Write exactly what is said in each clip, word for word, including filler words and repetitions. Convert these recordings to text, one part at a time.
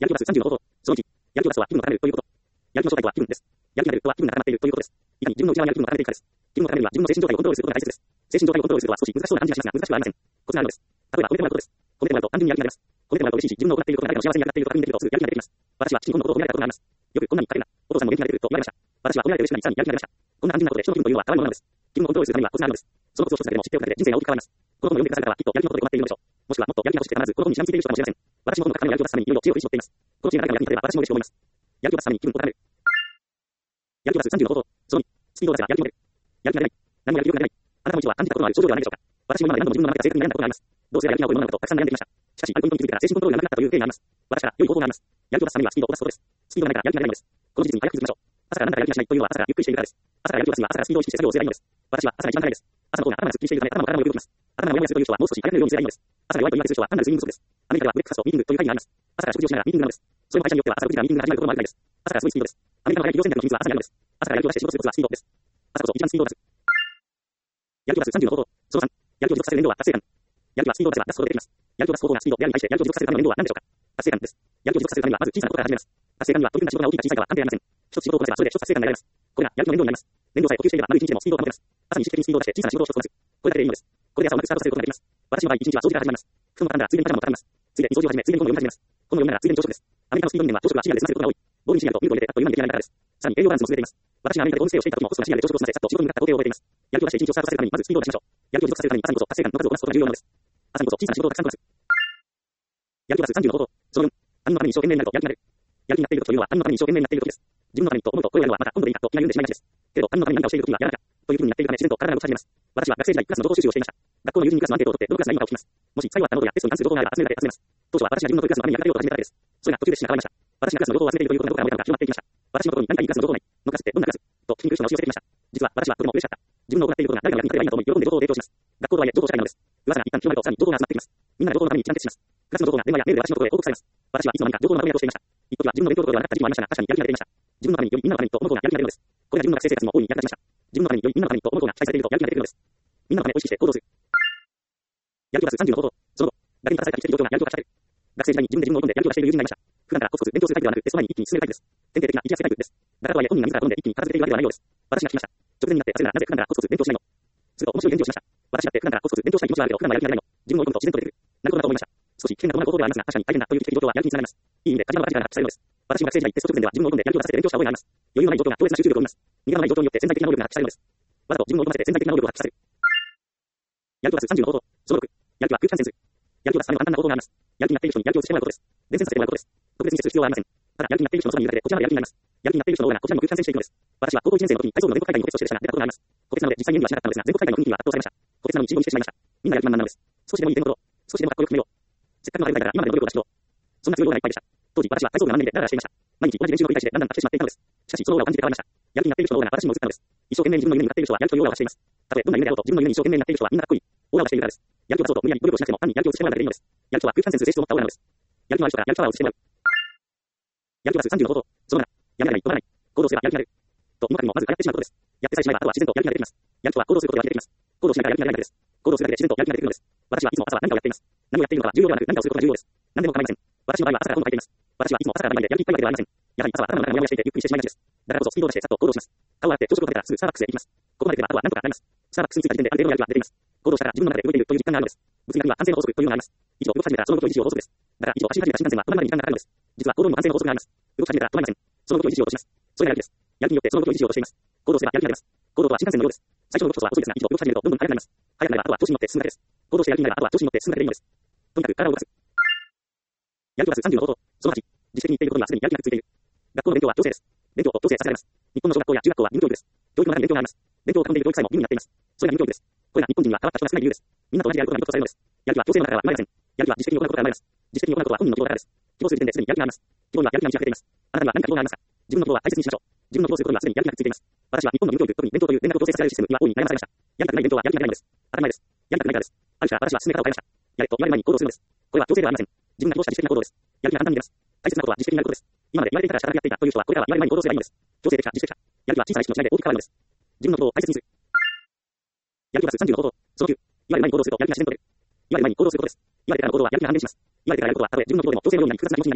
やる気を出すさんじゅうの方法。そのいち、やる気を出すとは気分が高めるということ。やる気の正体とは気分です。やる気が出るとは気分が高まっているということです。いかに自分の内側にある気分が高めていくかです。気分を高めるには自分の精神状態をコントロールすることが大切です。精神状態をコントロールするとは少し難しそうな感じがしますが、難しくはありません。コツがあるのです。例えば、褒めてもらうことです。褒めてもらうと単純にやる気が出ます。褒めてもらうと嬉しいし、自分の行っていることが誰かの幸せになっていると確認できるとすぐやる気が出てきます。私は父に今度のことを褒められたことがあります。よくこんなに言ってるな。お父さんも元気が出てると言われました。私は褒められて嬉しくなりさらにやる気が出ました。こんな単純なことで人の気分というのは変わるものなのです。気分をコントロールするためにはコツがあるのです。そのコツを一つだけでも知っておくだけで人生が大きく変わります。この本を読んでくださる方はきっとやる気のことで困っているのでしょう。もしくはもっとやる気が欲しくてならず、この本にしがみついている人かもしれません。私もこの高めのやる気を出すためにいろいろ知恵を振り絞っています。この知恵が誰かの役に立てば私も嬉しく思います。やる気を出すために気分を高める。やる気を出すさんじゅうの方法。そのに、スピードを出せばやる気も出る。やる気が出ない。何もやる気が出ない。あなたも一度は感じたことのある症状ではないでしょうか。私も今まで何度も自分の中で正確に悩んだことがあります。どうすればやる気が起こるものなのかとたくさん悩んできました。しかし、あるポイントに気づいてから精神コントロールがなくなったという経緯があります。私から良い方法があります。やる気を出すためにはスピードを出すことです。スピードがないからやる気が出ないのです。この事実に早く気づきましょう。朝から何だかやる気がしないというのは朝からゆっくりしているからです。朝からやる気を出すには朝からスピードを意識して作業をすればいいのです。私は朝が一番早いです。朝の方が頭がすっきりしているため頭も体もよく動きます。頭がモヤモヤするという人はもう少し早めるようにすればいいのです。朝が弱いと言われている人は単なる睡眠不足です。アメリカではブレックファストミーティングという会議があります。朝から食事をしながらミーティングなのです。それも会社によっては朝ろくじからミーティングが始まることもあるみたいです。朝からすごいスピードです。アメリカの早い企業戦略の秘密は朝にあるのです。朝からやる気を出して仕事することはスピードです。朝こそ一番スピードを出す。やる気を出すさんじゅうの方法。そのさん、やる気を持続させる燃料は達成感。やる気はスピードを出せば出すことでできます。やる気を出す方法がスピードであるに対してやる気を持続させるための燃料は何でしょうか。達成感です。やる気を持続させるためにはまず小さなことから始めます。達成感には取り組んだ仕事が大きいか小さいかは関係ありません。一つ仕事をこなせばそれで一つ達成感が得られます。これがやる気の燃料になります。燃料さえ補給していれば丸一日でもスピードを保てます。朝に意識的にスピードを出して小さな仕事を一つこなす。これだけでいいのです。これで朝をうまくスタートさせることができます。私の場合一日は掃除から始まります。布団を畳んだらついでにパジャマを畳みます。ついでに掃除を始め、ついでに本を読み始めます。本を読みながらついでに朝食です。アメリカのスピード面は朝食は深夜で済ませることが多い。ボールに深夜とミルクを入れてあっという間に出来上がるからです。さらに栄養バランスも優れています。私がアメリカでホームステイをしていた時もホストが深夜で朝食を済ませ、さっと仕事に向かった工程を覚えています。やる気を出して一日をスタートさせるためにまずスピードを出しましょう。やる気を持続させるために朝にこそ達成感の数をこなすことが重要なのです。朝にこそ小さな仕事をたくさんこなす。やる気を出すさんじゅうの方法。そのよん、他人のために一生懸命になるとやる気が出る。やる気になっているというのは他人のために一生懸命になっている時です。自分のためにと思うとこれをやるのはまた今度でいいかと気が緩んでしまいがちです。けれど他人のために何かをしている時にはやらなきゃというふうになっているため自然と体が動き始めます。私は学生時代クラスの情報収集をしていました。学校の友人にクラスのアンケートを取ってどのクラスがいいのかを聞きます。もし最後あったノートやテストに関する情報があれば集めるだけ集めます。当初は私が自分のクラスのために役立てようと始めただけです。それが途中で死が変わりました。私がクラスの情報を集めているということがどこから漏れたのか決まっていきました。私のところに何かいいクラスの情報ないのクラスってどんなクラスと聞きに来る人が押し寄せてきました。実は私はとても嬉しかった。自分の行っていることが誰が役に立てばいいんだと思い喜んで情報を提供します。学校とはいえ情報社会なのです。噂が一旦広まるとさらに情報が集まってきます。みんなで情報のために一致団結します。クラスの情報が電話やメールで私のところへ報告されます。私はいつの間にか情報のまとめ役をしていました。一時は自分の勉強どころではなかった時期もありましたが、確かにやる気が出ていました。自分のためによりみんなのためにと思う方がやる気が出るのです。これが自分の学生生活も大いに役立ちました。自分のためによりみんなのためにと思う方が期待されているとやる気が出てくるのです。みんなのためを意識して行動する。やる気を出すさんじゅうの方法。その後、学に立たされたりしている状況がやる気をかきたてる。学生時代に自分で自分を追い込んでやる気を出している友人がいました。普段からコツコツ勉強するタイプではなく、テスト前に一気に進めるタイプです。典型的な生きやすいタイプです。だからとはいえ本人が自ら好んで一気に片付けているわけではないようです。私が聞きました。直前になって焦るならなぜ普段からコツコツ勉強しないのすると面白い返事をしました。私だって普段からコツコツ勉強したい気持ちはあるけど普段はやる気がないの。自分を追い込むと自然と出てくる。なるほどなと思いました。少し危険なことな行動ではありますが、確かに大変だという危機的状況はやる気につながります。いい意味でカリスマが時間が発揮されるのです。私も学生時代テスト直前では自分を追い込んでやる気を出させて勉強した覚えがあります。余裕のない状況が強烈な集中力を生みます。逃げのない状況によって潜在的な能力が発揮されるのです。わざと自分を追い込ませて潜在的な能力を発揮させる。やる気を出すさんじゅうの方法。そのろく、やる気は空気感染する。やる気を出すための簡単な方法があります。やる気になっている人にやる気をしてもらうことです。伝染させてもらうことです。特別にする必要はありません。ただやる気になっている人のそばにいるだけでこちらまでやる気になります。やる気になっている人の方がこちらにも空気感染していくのです。私は高校いちねん生の時に体操部の全国大会に補欠として出たことがあります。補欠なので実際に演技はしなかったのですが、全国大会の雰囲気には圧倒されました。補欠なのに一度にしてしまいました。みんなやる気満々なのです。少しでもいい点ほど、少しでもかっこよく決めよう。せっかくの大会だから今までの努力を出し切ろう。そんな強いオーラがいっぱいでした。当時私は体操部が何年でダラダラしていました。毎日同じ練習の繰り返しでだんだん飽きてしまっていたのです。しかしそのオーラを感じて変わりました。やる気になっている人のオーラが私にも映ったのです。一生懸命に自分の夢に向かっている人はやる気というオーラを発しています。たとえどんな夢であろうと自分の夢に一生懸命になっている人はみんなかっこいい。オーラをしているからです。やる気を出そうと無理やり努力をしなくても単にやる気をしてもらうだけでいいのです。やる気は空気感染する性質を持ったオーラなのです。やる気のある人からやる気パワーをしてもらう。やる気を出すさんじゅうの方法。そのなな、やめない、止まらない。行動すればやる気が出る。と思ったにもまずやってしまうことです。やってさえしまえばあとは自然とやる気が出てきます。やる気とは行動することで湧き出てきます。行動しながらやる気が出ないだけです。行動するだけで自然とやる気が出てくるのです。私はいつも朝は何かをやっています。何をやっているのかは重要ではなく何かをすることが重要です。何でも構いません。私の場合は朝から本を書いています。私はいつも朝から毎晩でやる気いっぱいわけではありません。やはり朝は頭の中がモヤモヤしていてゆっくりしてしまいがちです。だからこそスピードを出してさっと行動します。顔を洗って朝食を食べたらすぐスターバックスへ行きます。ここまで来ればあとは何とかなります。スターバックスに着いた時点である程度のやる気は出ています。行動したら自分の中で動いているという実感があるのです。物理学には安静の法則というのがあります。以上、動き始めたらその動きを維持しよう法則です。だから以上、走り始めた新幹線は止まるまでに時間がかかるのです。実は行動にも安静の法則があります。動き始めたら止まりません。その動きを維持しようとします。それがやる気です。やる気によってその動きを維持しようとしています。行動すればやる気が出ます。行動とは新幹線のようです。最初の動きこそは遅いですが、一度動き始めるとどんどん速くなります。速くなればあとは調子に乗って進むだけです。行動してやる気になればあとは調子に乗って進むだけでいいのです。とにかく体を動かす。やる気を出すさんじゅうの方法。そのはち、自主的に言っていることにはすでにやる気がついている。学校の勉強は強制です。勉強と強制させられます。日本の小学校や中学校は義務教育です。教育の中に勉強があります。勉強を囲んでいる教育さえも義務になっています。それが義務教育です。これが日本人には変わった人が少ない理由です。みんなと同じでやることが義務とされるのです。やる気は強制の中では生まれません。やる気は自主的に行うことから生まれます。自主的に行うことは本人の希望からです。希望する時点ですでにやる気があります。希望にはやる気が満ち溢れています。あなたには何か希望がありますか。自分の希望は大切にしましょう。自分の希望することにはすでにやる気がついています。私は日本の義務教育、特に勉強という連絡を強制させられるシステムには大いに悩まされました。やりたくない勉強はやる気が出ないのです。当たり前です。やりたくないからです。ある日から私は進め方を変えました。やれと言われる前に行動するのです。これは強制ではありません。自分が希望した自主的な行動です。やる気が簡単に出ます。大切なことは自主的にやることです。今まで言われていたから仕方なくやっていたという人はこれからは言われる前に行動すればいいのです。強制的か自主的か。やる気は小さな意識の違いで大きく変わるのです。自分の希望を大切にする。やる気を出すさんじゅうの方法。そのきゅう、言われる前に行動するとやる気が自然と出る。言われる前に行動することです。言われてからの行動はやる気が半減します。言われてからやることはたとえ自分の希望でも強制のように複雑な気持ちになります。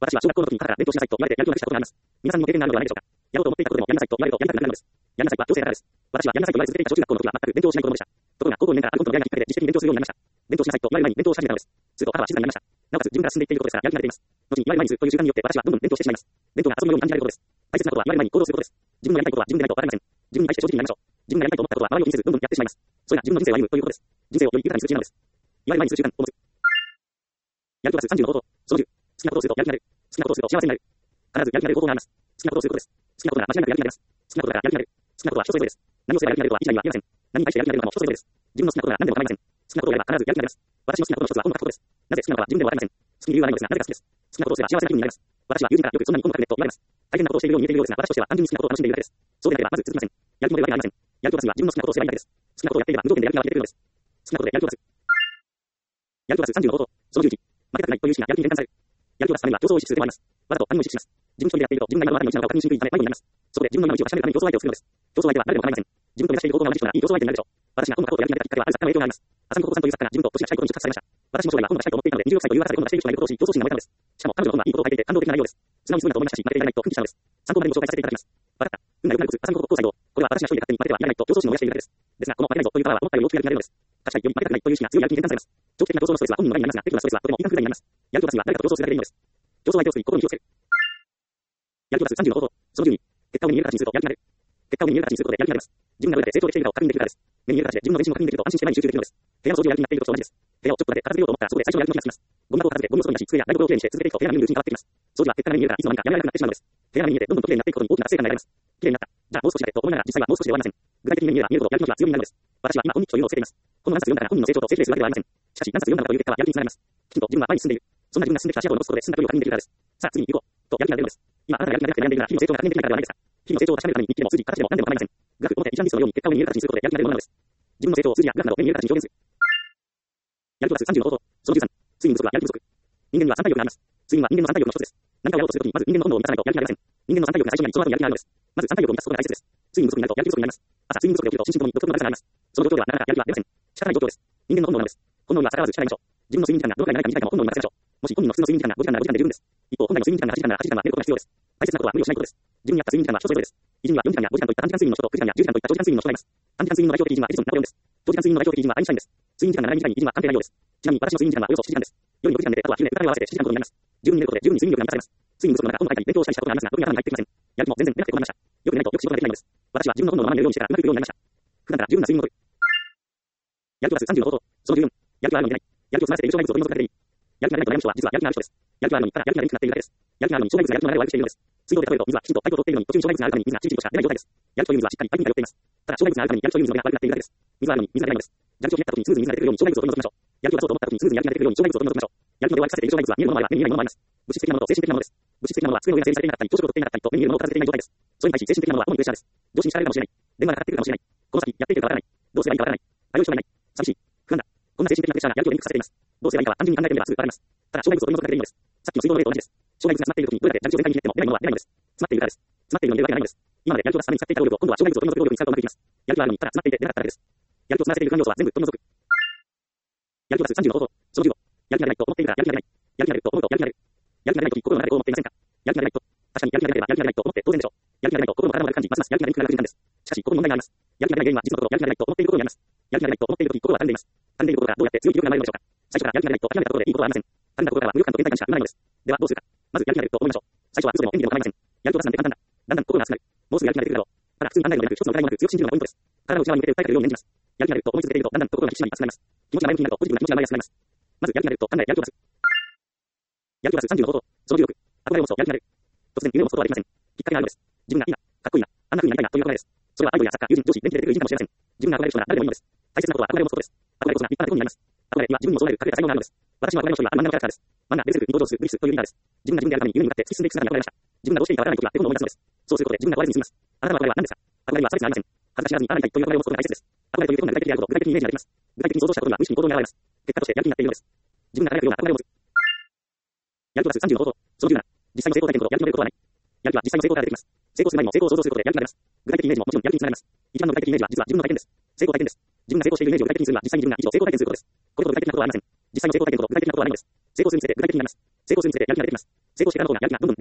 私は小学校の時に母から勉強しなさいと言われてやる気をなくしたことがあります。皆さんにも経験があるのではないでしょうか。やろうと思っていたことでもやりなさいと言われるとやりたくなくなるのです。やりなさいは強制だからです。私はやりなさいと言われ続けていた小中学校の時は全く勉強しない子供でした。ところが高校にねんからあるコントのやりがきっかけで自主的に勉強するようになりました。勉強しなさいと言われる前に勉強をし始めたのです。すると母は静かになりました。なおかつ自分が進んでいっていることですからやる気が出ています。後に言われる前にするという習慣によって私はどんどん勉強してしまいます。勉強が遊びのように感じられることです。大切なことは言われる前に行動することです。自分のやりたいことは自分でないとわかりません。自分に対して正直になりましょう。自分がやりたいと思ったことは周りを気にせずどんどんやってしまいます。それが自分の人生を歩むということです。人生をより豊かにする知恵なのです。言われる前にする習慣を持つ。やる気を出すさんじゅうの方法。そのじゅう。好きなことをするとやる気になる。好きなことをすると幸せになる。必ずやる気が出る方法があります。好きなことをすることです。好きなことなら間違いなくやる気が出ます。好きなことだからやる気が出る。好きなことは人それぞれです。何をすればやる気が出るとは一概には言えません。何に対してやる気が出るのかも人それぞれです。自分の好きなことなら何でも構いません。好きなことをやれば必ずやる気が出ます。私の好きなことの一つは音楽ことです。なぜ好きなのかは自分でもわかりません。好きに理由はないのですが、なぜか好きです。好きなことをすれば幸せな気分になります。私は友人からよくそんなに音楽でと言われます。大変なことをしているように見えているようですが、私としては単純に好きなことを楽しんでいるだけです。そうでなければまず続きません。やる気も出るわけがありません。やる気を出すには自分の好きなことをすればいいだけです。好きなことをやっていれば無条件でやる気が出てくるのです。好きなことでやる気を出す。やる気を出すさんじゅうの方法。そのじゅういち。負けたくないという意識がやる気に変換される。やる気を出すためには競争を意識する手もあります。わざと他人を意識します。自分一人でやっていると自分が今のあたりの位置なのかを確認しにくいため迷子になります。そこで自分の今の位置を確かめるために競争相手をするのです。競争相手は誰でも構いません。自分と目指している方向が同じ人ならいい競争相手になるでしょう。私が音楽ことをやる気になったきっかけはある作家の影響があります。浅野孝子さんという作家が自分と年が近い頃に出版されました。私も将来は音楽がしたいと思っていたのでにじゅうろくさいという若さで音楽がしている人がいることを知り競争心が燃えたのです。しかも彼女の本はいいことを書いていて感動的な内容です。素直にするんだと思いましたし、負けていられないと奮起したのです。参考までにご紹介させていただきます。わかった。運が良くなるコツ、浅野孝子交際道。これは私が一人で勝手に負けてはいられないと競争心を燃やしているだけです。ですが、この負けないぞというパワーは思ったより大きくやる気が出るのです。確かにより負けたくないという意識が強いやる気に変換されます。長期的な競争のストレスは本人の前になりますが、適度なストレスはとても敏感不利になります。やる気を出すには誰かと競争するだけでいいのです。競争相手を作り、心に気をつける。やる気を出すさんじゅうの方法。そのじゅうに。結果を目に見える形にするとやる気が出る。結果を目に見える形にすることでやる気が出ます。自分がどれだけ成長できているかを確認できるからです。目に見える形で自分の前進を確認できると安心して前に集中できるのです。部屋の掃除をやる気になっていることと同じです。部屋をちょっとだけ片付けようと思ったらそこで最初のやる気の気がつきます。ゴミ箱を片付け、ゴミを外に出し、机や台所をきれいにして続けていくと部屋が見るルーティンが変わってきます。掃除は結果が目に見えるからいつの間にかやめられなくなってしまうのです。部屋が目に見えてどんどんときれいになっていくことに大きな達成感が得られます。きれいになった。じゃあもう少しだけと思いながら実際はもう少しで終わりません。具体的に目に見えれば見えるほどやる気の気が強みになるのです。私は今本日というのをつけています。この何冊読んだら本人の成長と成長するわけではありません。しかし何冊読んだかという結果はやる気につながります。きちんと自分は前に進んでいる。そんな自分が進んできた足跡を残すことで進んだ距離を確認できるからです。さあ次に行こう。とやる気が出るのです。今あなたがやる気が出なくて悩んでいるなら日々の成長が確認できないからではないですか。日々の成長を確かめるために日記でも数字、形でも何でも構いません。グラフ、表、一覧リストのように結果を目に見える形にすることでやる気が出るものなのです。自分の成長を数字やグラフなど目に見える形に表現する。やる気を出すさんじゅうの方法。そのじゅうさん。睡眠不足はやる気不足。人間には三体力があります。睡眠は人間の三体力の一つです。何かをやろうとするときにまず人間の本能を満たさないとやる気が出ません。人間の三体力が最初にあり、その後にやる気があるのです。まず三体力を満たすことが大切です。睡眠不足になるとやる気不足になります。朝睡眠不足で起きると心身ともに独特のだるさがあります。その状況ではなかなかやる気が出ません。仕方ない状況です。人間の本能なのです。本能には逆らわず仕方ないでしょう。自分の睡眠時間がどのくらい長いか短いかも本能に任せましょう。もし本人の普通の睡眠時間がごじかんならごじかんで十分です。一方、本来の睡眠時間がはちじかんならはちじかんは寝ることが必要です。大切なことは無理をしないことです。自分に合った睡眠時間は人それぞれです。偉人にはよじかんやごじかんといった短時間睡眠の人とくじかんやじゅうじかんといった長時間睡眠の人がいます。短時間睡眠の代表的偉人はエジソン、ナポレオンです。長時間睡眠の代表的偉人はアインシュタインです。睡眠時間が長い短いに偉人は関係ないようです。ちなみに私の睡眠時間はおよそしちじかんです。夜にごじかん寝て、あとは昼寝、歌いを合わせてしちじかんほどになります。十分に寝ることで十分に睡眠力が満たされます。睡眠不足の中、本の間に勉強をしたりしたことがありますが、特に頭に入ってきません。やる気も全然出なくて困りました。よく寝ないとよく仕事ができないのです。私は自分の本能のまま寝るようにしてからうまくいくようになりました。普段から十分な睡眠をとる。やる気を出すさんじゅうの方法。そのじゅうよん。やる気はあるのに出ない。やる気を詰まらせている障害物を取り除くだけでいい。やる気が出ないと悩む人は実はやる気がある人です。やる気があるのにただやる気が出なくなっているだけです。やる気があるのに障害物がやる気の流れを悪くしているのです。水道で例えると水はきちんとパイプを通っているのに途中に障害物があるために水がチリチリとしか出ない状態です。やる気という水はしっかりパイプに通っています。ただ障害物があるためにやる気という水の出が悪くなっているだけです。水があるのに水が出ないのです。蛇口をひねった時にスムーズに水が出てくるように障害物を取り除きましょう。やる気を出そうと思った時にスムーズにやる気が出てくるように障害物を取り除きましょう。やる気の出を悪化させている障害物は見えるものもあれば目に見えないものもあります。物質的なものと精神的なものです。物質的なものは机の上が整理されていなかったり、朝食をとっていなかったりと目に見えるものを片付けていない状態です。それに対し精神的なものは主にプレッシャーです。上司に叱られるかもしれない。電話がかかってくるかもしれない。この先やっていけるかわからない。どうすればいいかわからない。迷う人がいない。寂しい。不安だ。こんな精神的なプレッシャーがやる気をリンクさせています。どうすればいいかは単純に考えてみればすぐわかります。ただ障害物を取り除くだけでいいのです。さっきの水道の例と同じです。障害物が詰まっている時にどれだけ蛇口を全開にひねっても出ないものは出ないのです。詰まっているからです。詰まっているのに出るわけがないのです。今までやる気を出すために使っていた労力を今度は障害物を取り除く労力に使うことができます。やる気があるのにただ詰まっていて出なかっただけです。やる気を詰まらせている不安要素は全部取り除く。やる気を出すさんじゅうの方法。そのじゅうご。やる気が出ないと思っているからやる気が出ない。やる気が出ると思うとやる気が出る。やる気が出ないとき心の中でこう思っていませんか。やる気が出ないと。確かにやる気が出ればやる気が出ないと思って当然でしょう。やる気が出ないと心も体も悪く感じ、ますますやる気が出るから楽になるんです。しかしここに問題があります。やる気が出ない原因は実のところやる気が出ないと思っていることにあります。やる気が出ないと思っているとき心は傷んでいます。傷んでいることからどうやって強い気力が生まれるのでしょうか。最初からやる気が出ないと諦めたことでいいことはありません。傷んだことからは無力感と限界感しか生まないのです。ではどうするか。まずやる気が出ると思いましょう。最初は嘘でも演技でも構いません。やる気を出すなんて簡単だ。だんだん心が熱くなる。もうすぐやる気が出てくるだろう。ただ普通に考えるのではなく一つの疑いもなく強く信じるのがポイントです。体を内側に向けて訴えかけるように念じます。やる気が出ると思い続けているとだんだんと心が引き締まり熱くなります。気持ちが前向きになるとポジティブな気持ちが生まれやすくなります。まずやる気が出ると考えやる気を出す。やる気を出すさんじゅうの方法。そのじゅうろく。憧れを持つとやる気が出る。突然夢を持つことはできません。きっかけがあるのです。自分がいいな、かっこいいな、あんな風になりたいなという憧れです。それはアイドルや作家、友人、上司、電気で出てくる偉人かもしれません。自分が憧れる人なら誰でもいいのです。大切なことは憧れを持つことです。憧れこそが立派なことになります。憧れには自分にも備える隠れた才能があるのです。私の憧れの一人は漫画のキャラクターです。漫画、ベルセルク、ニコジョース、ブリスというリーダーです。自分が自分であるために夢に向かって突き進んでいく姿に憧れました。自分がどうしていいかわからないときは手本を思い出すのです。そうすることで自分が壊れずに済みます。あなたの憧れは何ですか。憧れは差別にありません。恥ずかしがらずにあらなりたいという憧れを持つことが大切です。憧れということが具体的であること、具体的にイメージができます。具体的に想像したことが無意識に行動に現れます。結果としてやる気になっているのです。自分が輝くような憧れを持つ。やる気を出すさんじゅうの方法。そのじゅうなな。実際の成功体験ほどやる気の出ることはない。やる気は実際の成功から出てきます。成功する前にも成功を想像することでやる気が出ます。具体的イメージももちろんやる気につながります。一番の具体的イメージは実は自分の体験です。成功体験です。自分が成功しているイメージを具体的にするのは実際に自分が以上成功体験することです。これほど具体的なことはありません。実際の成功体験ほど具体的なことはないのです。成功するにつれて具体的になります。成功するにつれてやる気が出てきます。成功してからの方が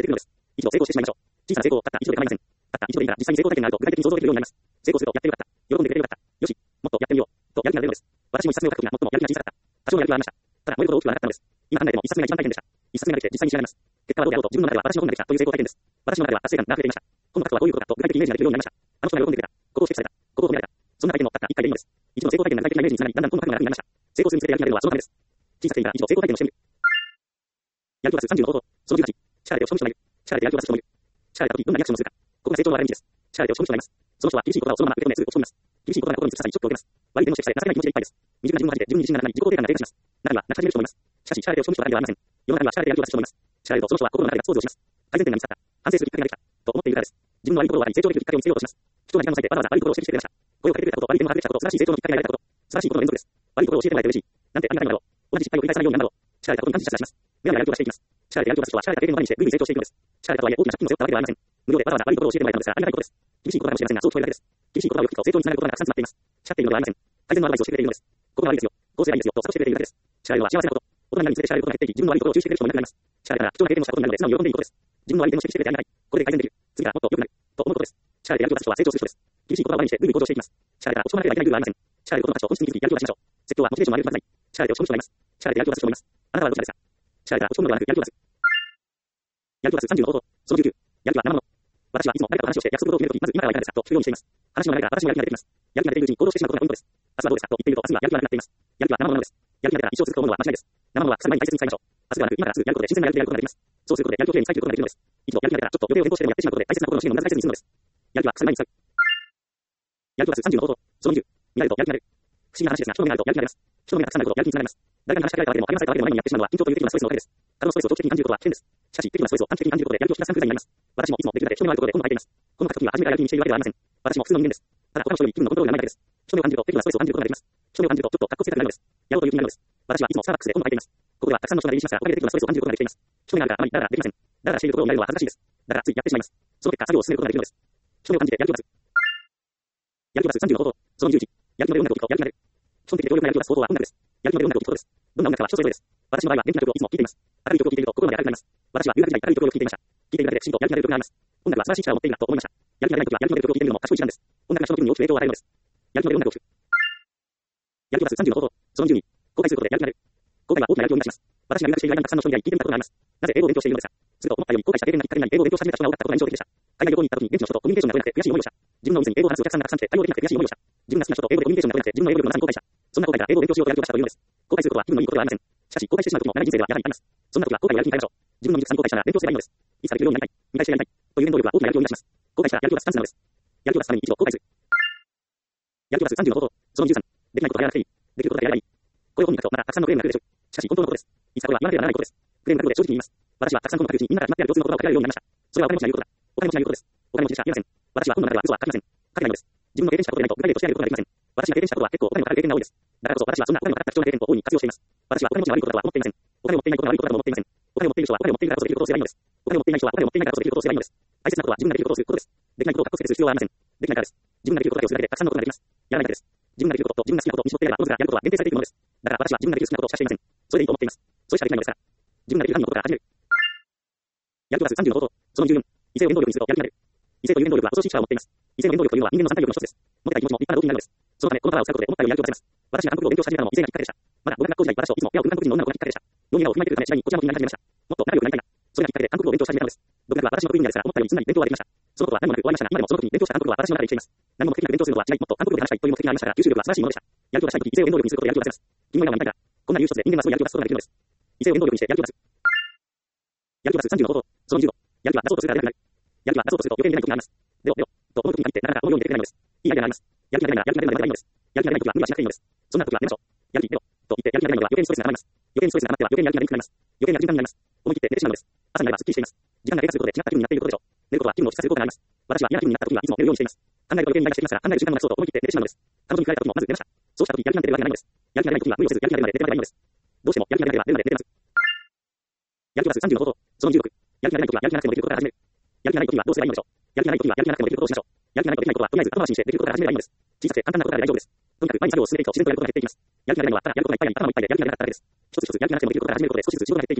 てくるのです。一度成功してしまいましょう。小さな成功をたった一度で構いません。たった一度でいいから実際に成功体験があると具体的に想像できるようになります。成功するとやってよかった。喜んでくれてよかった。よし、もっとやってみよう。とやる気が出るのです。私も一冊目を書くときが最もやる気が小さかった。多少のやる気はありました。ただ燃えるほど大きくはなかったのです。今考えても一冊目が一番大変でした。一冊目ができて実際に仕上がります。結果はどうであろうと自分の中では私の本ができたという成功体験です。私の中では達成感が溢れていました。本の核はどういうことかと具体的イメージができるようになりました。あの人が喜んでくれた。ここを指摘された。ここを褒められた。そんな体験もたった一回でいいのです。一度の成功体験が具体的なイメージにつながり、だんだん本の核が楽になりました。成功するにつれてやる気が出るのはそのためです。小さくていいから一度成功体験をしてみる。やる気を出すさんじゅうの方法。そのじゅうはち。シャーレを消費してみる。シャーレでやる気を出す人もいる。シャーレた時どんなリアクションをするか。ここが成長の分かれ道です。シャーレでを消費してみます。その人は厳しい言葉をそのまま受け止めすぐ落ち込みます。厳しい言葉が心に突き刺さりショックを受けます。悪い点を指摘され情けない気持ちでいっぱいです。未熟な自分を恥じて自分に自信がなくなり自己肯定感が低下します。中には泣き始める人もいます。しかしシャーレでを消費したわけではありません。世の中にはシャーレでやる気を出す人もいます。シャーレとその人は心の中でガッツポーズをします。改善点が見つかった。反省するきっかけができた。と思っているからです。自分の悪いところを分かり成長できるきっかけを見つけようとします。人は時間を割いてわざわざ悪いところを指摘してくれました。声をかけてくれたこと、悪い点を把握できたこと、素晴らしい成長のきっかけが得られたこと、素晴らしいことの連続です。悪いところを教えてもらえて嬉しい。なんてありがたいのだろう。同じ失敗を繰り返さないようになるのだろう。シャーレたことに感謝します。無駄なやる気を出していきます。シャーレでやる気を出す人はシャーレた経験の前にしてぐいぐい成長していくのです。シャーレとはいえ大きな借金を背負ったわけではありません。無料でわざわざ悪いところを教えてもらえたのですがありがたいことです。厳しい言葉かもしれませんがそう聞こえるだけです。厳しい言葉をよく聞くと成長につながることがたくさん詰まっています。シャーレているのではありません。改善のアドバイスをしてくれているのです。ここが悪いですよ。こうすればいいですよ。と諭してくれているだけです。シャーレは幸せなこと。大人になるにつれてシャーレることが減っていき、自分の悪いところを注意してくれる人もいなくなります。シャーレから貴重な経験をしたことになるので素直に喜んでいることです。自分の悪い点を指摘してくれてありがたい。これで改善できる。次はもっと良くなる。と思うことです。シャーレでやる気を出す人は成長する人です。厳しい言葉を前にしてぐいぐい向上していきます。シャーレから落ち込まなければいけない理由はありません。シャーレで子供たちと本質に気づきやる気を出しましょう。説教はモチベーションを上げるまずない。シャーレで落ち込む人がいます。シャーレでやる気を出す人もいます。あなたはどちらですか。シャーレから落ち込むのではなくやる気を出す。やる気を出すさんじゅうの方法。そのじゅうきゅう。やる気は生もの。私はいつも誰かと話をして約束事を決めるとき、まず今からはいかがですかと聞くようにしています。話の流れが私のやる気が出てきます。やる気が出ているうちに行動してしまうことがポイントです。明日はどうですかと言っていると明日にはやる気がなくなっています。やる気は生ものなのです。やる気が出たら一生続くと思うのは間違いです。生ものは腐る前に大切に使いましょう。明日ではなく今からすぐやることで新鮮なやる気でやることができます。そうすることでやる気をきれいに使い切ることができるのです。一度やる気が出たらちょっと予定を変更してでもやってしまうことで大切なことの資源を無駄遣いせずに済むのです。やる気は腐る前に使う。やる気を出すさんじゅうの方法。そのにじゅう。見られるとやる気が出る。不思議な話ですが、人の目があるとやる気が出ます。人の目がたくさんあるとやる気につながります。誰かに話しかけられたわけでも、励まされたわけでもないのにやってしまうのは緊張という的なストレスのおかげです。過度のストレスを長期的に感じることは危険です。しかし、適度なストレスを短期的に感じることでやる気を引き出す産物になります。私もいつもできるだけ人の目があるところで本を書いています。本を書くときは初めからやる気にしているわけではありません。私も普通の人間です。ただ他の人より気分のコントロールがないだけです。人目を感じると適度なストレスを感じることができます。人目を感じるとちょっと格好つけたくなるのです。やろうという気になるのです。私はいつもスターバックスで本を書いています。ここではたくさんの人が出入りしますが、おかげで適度なストレスを感じることができています。人目があるからあまりダラダラできません。ダラダラしているところを見られるのは恥ずかしいです。だからついやってしまいます。その結果作業を進めることができるのです。人目を感じてやる気を出す。やる気を出すさんじゅうの方法。そのじゅういち。やる気の出る音楽を聞くとやる気が出る。基本的で強力なやる気を出す方法は音楽です。やる気の出る音楽を聞くことです。どんな音楽かは人それぞれです。私の場合は元気な曲をいつも聴いています。明るい曲を聴いていると心まで明るくなります。私は留学時代明るい曲を聴いていました。聴いているだけできちんとやる気が出る曲があります。音楽は素晴らしい力を持っているなと思いました。やる気が出ない時はやる気の出る曲を聴いているのも賢い手段です。音楽が人の気分に大きく影響を与えるのです。やる気の出る音楽を聴く。やる気を出すさんじゅうの方法。そのじゅうに。公開することでやる気が出る。公開は大きなやる気を生み出します。私が留学している間にたくさんの人に会い聞いてみたことがあります。なぜ英語を勉強しているのですか。すると思ったより公開した経験がきっかけになり英語を勉強し始めた人が多かったことが印象的でした。海外旅行に行った時に現地の人とコミュニケーションが取れなくて悔しい思いをした。自分のお店に英語を話すお客さんがたくさん来て対応できなくて悔しい思いをした。自分が好きな人と英語でコミュニケーションが取れなくて自分の英語力のなさに後悔した。そんな後悔から英語を勉強しようとやる気を出したというのです。公開することは気分のいいことではありません。しかし公開してしまう時も長い人生ではやはりあります。そんな時は後悔をやる気に変えましょう。自分の未熟さに後悔したら勉強すればいいのです。いつかできるようになりたい。見返してやりたい。という原動力は大きなやる気を生み出します。後悔したらやる気を出すチャンスなのです。やる気を出すために一度後悔する。やる気を出すさんじゅうの方法。そのじゅうさん。できないことはやらなくていい。できることだけやればいい。これを本に書くとまたたくさんのクレームが来るでしょう。しかし本当のことです。いつかこれは言わなければならないことです。クレームが来るので正直に言います。私はたくさん本を書くうちにみんなが決まっている共通の言葉を書けられるようになりました。それはお金持ちが言うことだ。お金持ちが言うことです。お金持ちでしか言いません。私は本の中では嘘は書きません。書けないのです。自分の経験したことでないと具体例として挙げることができません。私が経験したことは結構お金のかかる経験が多いです。だからこそ私はそんなお金のかかった貴重な経験を大いに活用しています。私はお金持ちが悪いことだとは思っていません。お金を持っていないことが悪いことだと思っていません。お金を持っている人はお金を持っていないからこそできることをすればいいのです。お金を持っていない人はお金を持っていないからこそできることをすればいいのです。大切なことは自分ができることをすることです。できないことを格好つけする必要はありません。できないからです。自分ができることだけをするだけでたくさんのことができます。やらないだけです。自分ができることと自分が好きなことを見絞ってやればおのずからやることは限定されているものです。だから私は自分ができる好きなことをしかしていません。それでいいと思っています。それしかできないのですから。自分ができる範囲のことから始める。やる気を出すさんじゅうの方法。そのじゅうよん。異性を原動力にするとやる気が出る。異性という原動力は恐ろしい力を持っています。異性の原動力というのは人間の三体力の一つです。持てたい気持ちも立派な動機になるのです。そのためこのパワーを使うことで思ったようにやる気を出せます。私が韓国語を勉強し始めたのも異性がきっかけでした。まだ語学学校時代私をいつも目を送る韓国人の女の子がきっかけでした。よにんを踏まえているため次第にこちらの気になり始めました。もっと仲良くなりたいな。それがきっかけで韓国語を勉強し始めたのです。独学は私の得意分野ですから思ったようにすんなり勉強はできました。そのことは何もなく終わりましたが今でもその時に勉強した韓国語は私の中で生きています。何も目的なく勉強するのは違い、もっと韓国語で話したいという目的がありましたが、吸収力は素晴らしいものでした。やる気を出したい時、異性を原動力にすることでやる気を出せます。君も今は何回か。こんな理由一つで人間はすごいやる気を出すことができるのです。異性を原動力にしてやる気を出す。やる気を出すさんじゅうの方法。そのじゅうご。やる気は出そうとするから出なくなる。やる気は出そうとすると余計に出ない時があります。でも、でも、と思う時に限ってなかなか思うように出てくれないのです。いいアイデアがあります。やる気が出ないならやる気が出ないのでやる気が出ないのです。やる気が出ない時は無理はしなくていいのです。そんな時は寝ましょう。やる気出ろ。と言ってやる気が出ないのでは余計にストレスが溜まります。余計にストレスが溜まっては余計にやる気が出にくくなります。余計にやる気が出にくくなります。思い切って寝てしまうのです。朝になればすっきりしています。時間が経過することで違った気分になっていることでしょう。寝ることは気分を落ち着かせる効果があります。私は嫌な気分になった時はいつも寝るようにしています。考えると余計にイライラしていますが、考える瞬間がなくそうと思い切って寝てしまうのです。彼女に振られた時もまず寝ました。そうした時やる気が出るわけがないのです。やる気が出ない時は無理をせずやる気が出るまで寝てまではいいのです。どうしてもやる気が出なければ寝るまで寝てます。やる気を出すさんじゅうの方法。そのじゅうろく。やる気が出ない時はやる気がなくてもできることから始める。やる気がない時はどうすればいいのでしょう。やる気がない時はやる気がなくてもできることをしましょう。やる気がないとできないことはとりあえず後回しにしてできることから始めればいいのです。小さくて簡単なことからで大丈夫です。とにかく毎日作業を進めていくと自然とやることが減っていきます。やる気がないのはただやることがいっぱいあり頭もいっぱいでやる気がなかったからです。一つ一つやる気がなくてもできることから始めることで少しずつ仕事が減っていきます。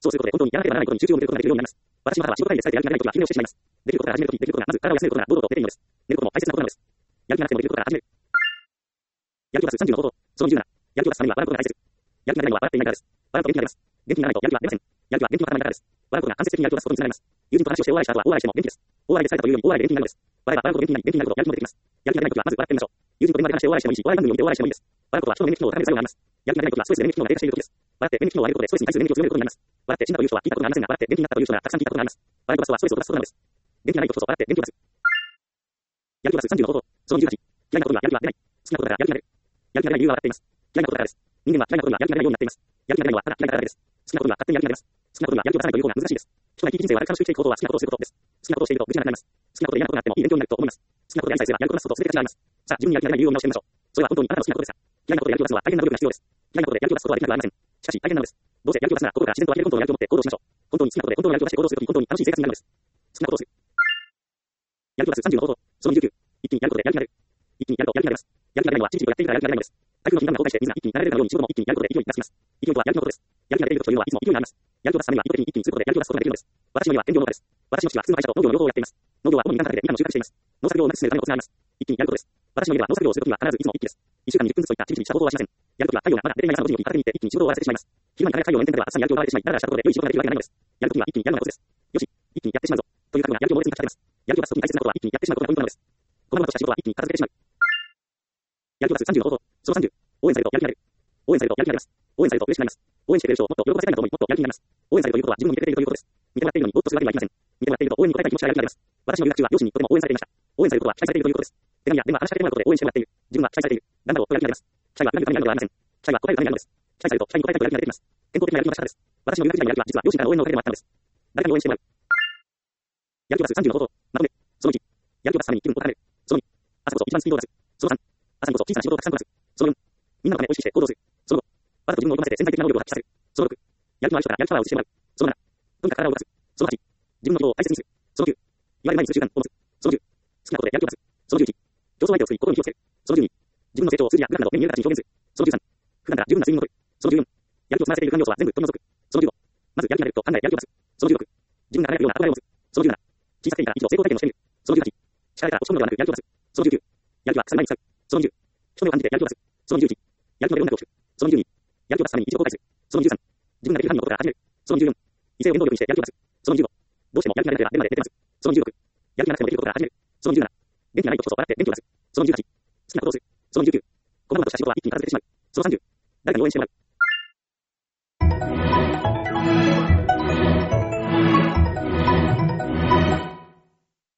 そうすることで本当にやらなければならないことに集中を向けることができるようになります。私の母は仕事帰りで伝えてやる気がない時は昼寝をしてしまいます。できることから始めるとき、できることがまず体を休めることが堂々と出ていいのです。寝ることも大切なことなのです。やる気がなくてもできることから始める。やる気プラスさんじゅうの方法。そのじゅうなな。やる気を出すためには笑うことが大切。やる気が出ないのは笑っていないからです。笑うと元気が出ます。元気がないとやる気は出ません。やる気は元気の塊だからです。笑うことが間接的にやる気を出すことにつながります。友人と話をして大笑いした後は大笑いしても元気です。大笑いで伝えたというように大笑いで元気になるのです。笑えば笑うと元気になり、元気になるとやる気もできます。やる気が出ないときはまず笑ってみましょう。友人と電話で話して大笑いしてもいいし、お笑い番組を見て大笑いしてもいいです。笑うことは人の免疫機能を高める作用があります。やる気が出ないときはストレスで免疫機能が低下しているときです。笑って免疫機能を上げることでストレスに対する免疫を強めることになります。笑って死んだという人は聞いたことがありませんが、笑って元気になったという人がたくさん聞いたことがあります。笑い飛ばすとはストレスを飛ばすことなのです。元気がないとこそ笑って元気を出す。やる気を出すさんじゅうの方法。そのじゅうはち。嫌いなことにはやる気は出ない。好きなことからやる気が出る。やる気が出ない理由は笑っています。嫌いなことからです。人間は嫌いなことにはやる気が出ないようになっています。やる気が出ないのはただ嫌いだからだけです。好きなことには勝手にやる気が出ます。好きなことにはやる気を出さないという方が難しいです。人が生き生き人生を悪化の周期的行動は好きなことをすることです。好きなことをしていると無事なくなります。好きなことで嫌なことがあってもいい勉強になると思います。好きなことでやりさえすればやることなすことと全て価値があります。さあ、自分にやる気が出ない理由を見直してみましょう。それは本当にあなたの好きなことですか？嫌いなことでやる気を出すのは大変な努力が必要です。嫌いなことでやる気を出すことはできなくはありません。しかし大変なのです。どうせやる気を出すなら心から自然と湧き出る本当のやる気を持って行動しましょう。本当に好きなことで本当のやる気を出して行動するときに本当に楽しい生活になるのです。好きなことをする。やる気を出すさんじゅうの方法。そのにじゅうきゅう。一気にやることでやる気が出る。一気にやるとやる気が出ます。やる気が出るのはちびちびとやっているからやる気が出ないのです。台風の頻繁な交代してみんな一気になれるかのように仕事も一気にやることで勢いに出します。勢いとはやる気のことです。やる気が出ていることというのはいつも勢いがあります。やる気を出すためには意図的に一気にすることでやる気を出すことができるのです。私の家は兼業農家です。私の父は普通の会社と農業の両方をやっています。農業は主にみかん畑でみかんの収穫しています。農作業をうまく進めるためのコツがあります。一気にやることです。私の家では農作業をするときは必ずいつも一気です。一週間にじゅっぷんずつといったちびちびした行動はしません。やるときは太陽がまだ出ていない朝のごじに起き畑に行って一気に仕事を終わらせてしまいます。昼間に輝く太陽の炎天下では朝にやる気を奪われてしまい、だらだらしたことで良い仕事ができるわけがないのです。やるときには一気にやるのがコツです。よし、一気にやってしまうぞ。という覚悟がやる気を猛烈にかき立てます。やる気を出すときに大切なことは一気にやってしまうことがポイントなのです。こまごまとした仕事は一気に片付けてしまう。やる気を出すさんじゅうの方法。そのさんじゅう。応援されるとやる気が出る。応援されるとやる気が出ます。応援されると嬉しくなります。応援してくれる人をもっと喜ばせたいなと思い、もっとやる気になります。応援されるということは自分を見てくれているということです。見てもらっているのにぼーっとするわけにはいきません。見てもらっていると応援に応えたい気持ちがやる気が出ます。私の留学中は両親にとても応援されていました。応援されることは期待されているということです。手紙や電話、話しかけてもらうことで応援してもらっている。自分は期待されている。頑張ろうとやる気が出ます。期待は裏切るためにあるのではありません。期待は答えるためにあるのです。期待されると期待に応えたいとやる気が出てきます。健康的なやる気の出し方です。私の留学時代のやる気は実は両親から応援のおかげでもあったのです。誰かに応援してもらう。やる気を出すさんじゅうの方法。まとめ。そのいち。やる気を出すために気分を高める。そのに。朝こそ一番スピードを出す。そのさん。朝にこそ小さな仕事をたくさんこなす。そのよん。みんなのためを意識して行動する。そのご。わざと自分を追い込ませて潜在的な能力を発揮させる。そのろく。やる気のある人からやる気パワーを移してもらう。そのなな。とにかく体を動かす。そのはち。自分の希望を大切にする。そのきゅう。言われる前にする習慣を持つ。そのじゅう。好きなことでやる気を出す。そのじゅういち。競争相手を作り心に気をつける。そのじゅうに。自分の成長を数字やグラフなど目に見える形に表現する。そのじゅうさん。普段から十分な睡眠をとる。そのじゅうよん。やる気を詰まらせている不安要素は全部取り除く。そのじゅうご。まずやる気が出ると考えやる気を出す。そのじゅうろく。自分が輝くような憧れを持つ。そのじゅうなな。小さくていいから一度成功体験をしてみる。そのじゅうはち。力から落ち込むのではなくやる気を出す。そのじゅうきゅう。やる気は腐る前に使う。そのにじゅう。人目を感じてやる気を出す。そのじゅういち。やる気の出る音楽を聞く。そのにじゅうに。やる気を出すために一度後悔する。そのじゅうさん。自分ができる範囲のことから始める。そのじゅうよん。異性を原動力にしてやる気を出す。そのじゅうご。どうしてもやる気が出なければ出るまで出てます。そのじゅうろく。やる気がなくてもできることから始める。そのじゅうなな。元気がないとこそ笑って元気を出す。そのじゅうはち。好きなことをする。そのじゅうきゅう。こまごまとした仕事は一気に片付けてしまう。そのさんじゅう。誰かに応援してもらう。